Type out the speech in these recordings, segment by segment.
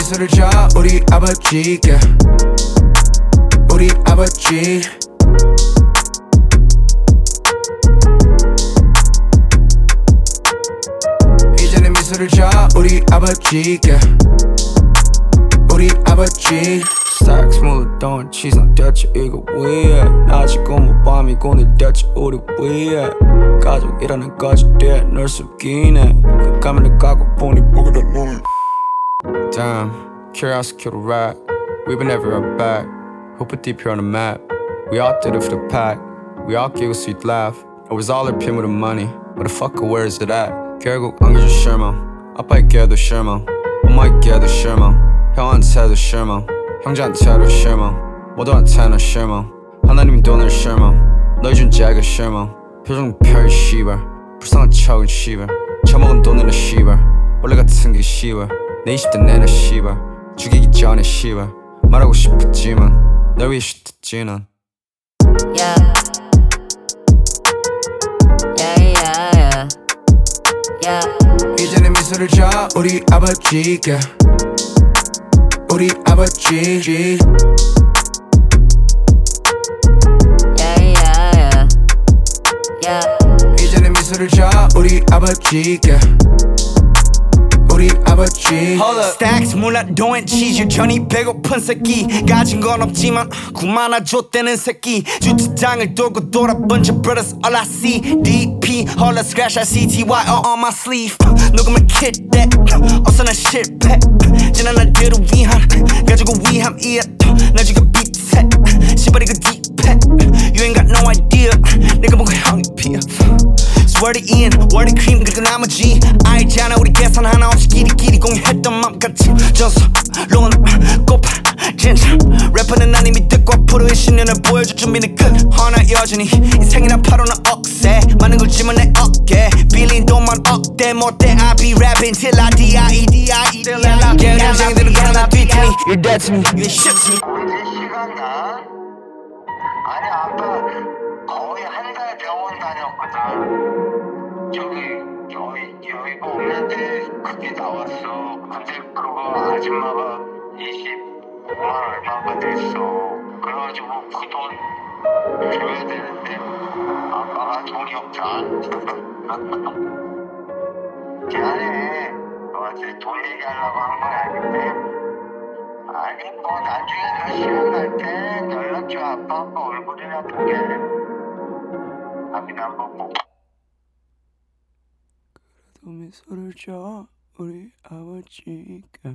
미소를 줘 우리 아버지께 우리 아버지 이제는 미소를 줘 우리 아버지께 우리 아버지 Sex 물던 치상 대체 이거 왜 낮이고 뭐 밤이고 늘 대체 우리 위에 가족이라는 거짓대 널 숨기네 그 가면을 까고 보니 보게 된 놈 Damn, curiosity killed a rat. We've been everywhere back. Who put DP on the map? We all did it for the pack. We all giggle so you'd laugh. It was all our pin with the money. Where the fuck, where is it at? 결국 안겨줘 실망. 아빠에게도 실망. 엄마에게도 실망. 형한테도 실망. 형제한테도 실망. 모두한테는 실망. 하나님 돈을 실망. 너희 준 잭은 실망. 표정 펴이 씨발. 불쌍한 척은 씨발. 처먹은 돈으로 씨발. 원래 같은 게 씨발. 내 20대 내내 씨발. 죽이기 전에 씨발. 말하고 싶었지만 널 위해 슈트지 난 Yeah. Yeah, yeah, yeah. Yeah. 이제는 미소를 줘 우리 아버지께 우리 아버지 Yeah, yeah, yeah. Yeah. 이제는 미소를 줘 우리 아버지께 우리 아버지 Stacks 몰라 doing cheese 여전히 배고픈 새끼 가진 건 없지만 9만 원 줬대는 새끼 주차장을 돌고 돌아 bunch of brothers all I see DP all I scratch I CTY all on my sleeve 녹음을 킬때 없어 난 실패 지난 날들을 위한 가지고 위함이야 날 죽여 빛에 시발이 그 딥해 You ain't got no idea 내가 보고 형이 피어 Swear to Ian, word to cream 그리고 나머지 알잖아 우리 계산 하나 없이 끼리끼리 공유했던 맘같이 져서 롱은 고파 진짜 래퍼는 난 이미 듣고 앞으로의 신년을 보여줄 준비는 끝 허나 여전히 인생이란 파도는 억세 많은 걸 짊어 내 어깨 빌린 돈만 억대 못돼 I be rapping till I D-I-E-D-I-E 게으른 인생들은 그냥 나 뒤트니 You're dead to me, you ain't shit to me 시간 나? 아니 아빠 거의 한 달 병원 다녔거든. 여기 없는데 그게 나왔어. 근데 그거 아줌마가 25만 얼마가 됐어. 그래가지고 그 돈 줘야 되는데 아빠가 돈이 없다. 미안해. 너한테 돈 얘기하려고 한 건 아닌데. 아니 뭐 나중에 너 시간 날 때 연락 줘. 아빠 얼굴이나 보게. 밥이나 먹고. 그래도 미소를 줘 우리 아버지께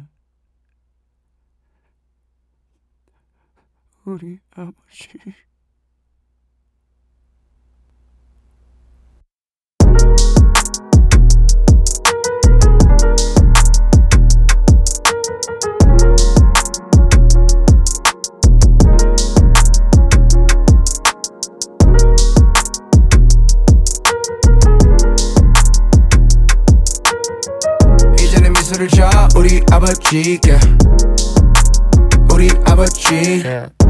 우리 아버지 미소를 줘 우리 아버지께 우리 아버지